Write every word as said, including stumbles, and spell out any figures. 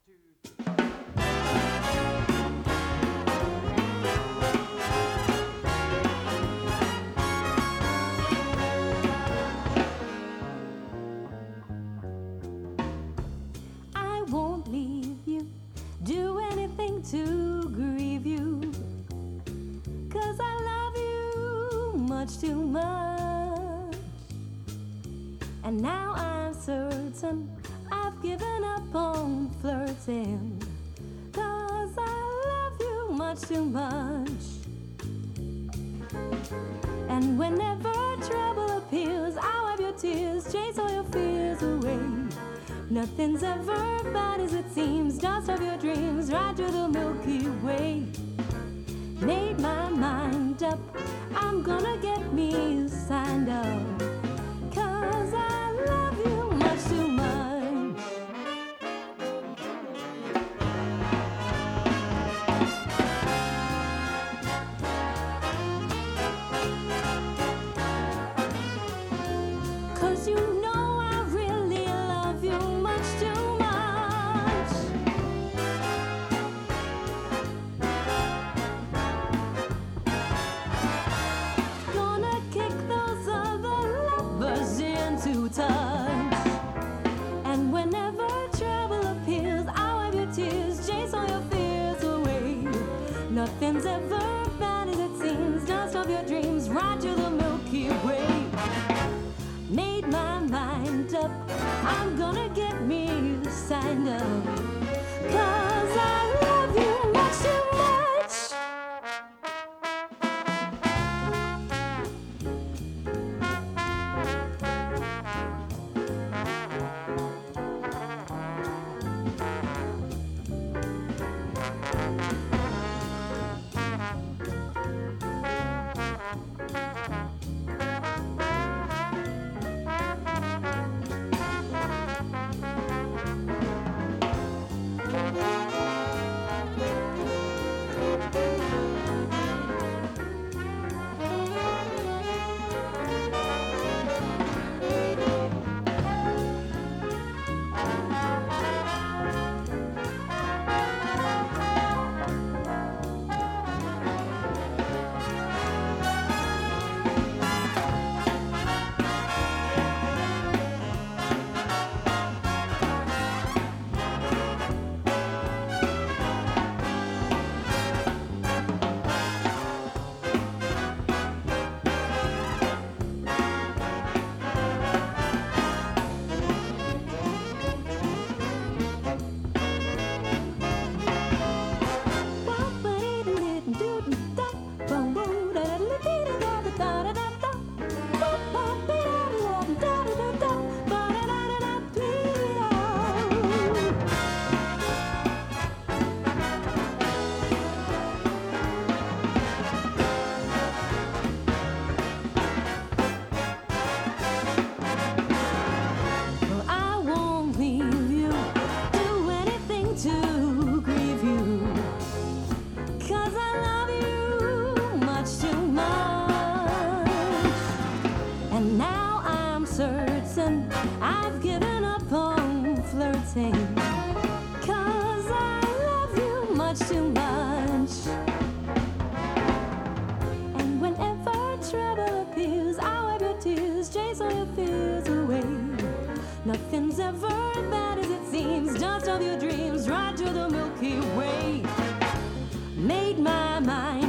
I won't leave you, do anything to grieve you, 'cause I love you much too much. And now I'm certain I've given up on flirting, 'cause I love you much too much. And whenever trouble appears, I'll wipe your tears, chase all your fears away. Nothing's ever bad as it seems, dust of your dreams, right through the Milky Way. Made my mind up, I'm gonna get me signed up, 'cause I love you much too much. Cause you know I really love you much too much. Gonna kick those other lovers into touch. And whenever trouble appears, I'll wipe your tears, chase all your fears away. Nothing's ever bad as it seems, dust off your dreams, ride to the Milky Way. Made my mind up, I'm gonna get me signed up, 'cause I love you much too much. Well, I won't leave you, do anything to grieve you, 'cause I love you much too much. And now I'm certain I've given up on flirting, 'cause I love you much too much. And whenever trouble appears, I'll wipe your tears, chase all your fears away. Nothing's ever bad as it seems, dust of your dreams, right to the Milky Way. Made my mind